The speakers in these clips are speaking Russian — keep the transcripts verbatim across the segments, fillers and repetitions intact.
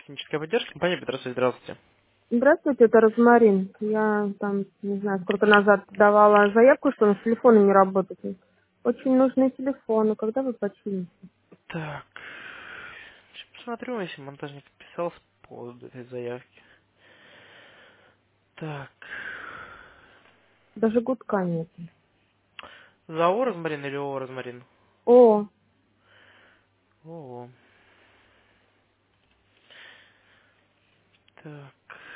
Техническая поддержка, компания Петросович, здравствуйте. Здравствуйте, это Розмарин. Я там, не знаю, сколько назад давала заявку, что на телефоне не работает. Очень нужны телефоны. Когда вы почините? Так, сейчас посмотрю, если монтажник подписался по поводу этой заявки. Так, Даже гудка нет. ЗАО Розмарин или ООО Розмарин? О, ООО. Так.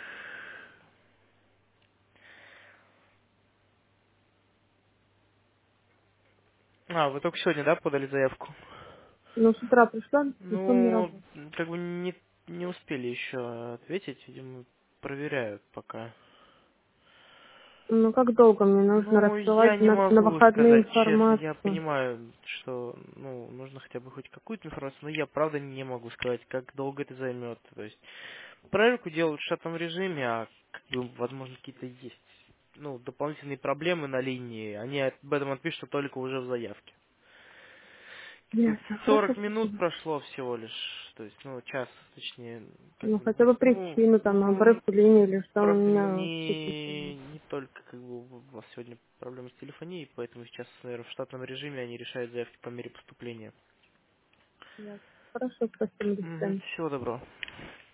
А, вы только сегодня, да, подали заявку? ну с утра пришла, телефон не Ну, работает. как бы не, не успели еще ответить, видимо, проверяют пока. Ну как долго мне нужно Ну, я рассылать не на, на могу выходные сказать честно, я информацию? понимаю, что, ну, нужно хотя бы хоть какую-то информацию, но я правда не могу сказать, как долго это займет. То есть проверку делают в штатном режиме, а как бы, возможно, какие-то есть, ну, дополнительные проблемы на линии, они об этом отпишут только уже в заявке. Тут Ясно. Хорошо, сорок минут спасибо. прошло всего лишь, то есть, ну, час, точнее, как Ну бы, хотя бы ну, причину, там, ну, обрыв линии или что у просто меня не, впечатление. не только как бы у вас сегодня проблемы с телефонией, поэтому сейчас, наверное, в штатном режиме они решают заявки по мере поступления. Ясно. Хорошо, спасибо, до свидания. Всего доброго.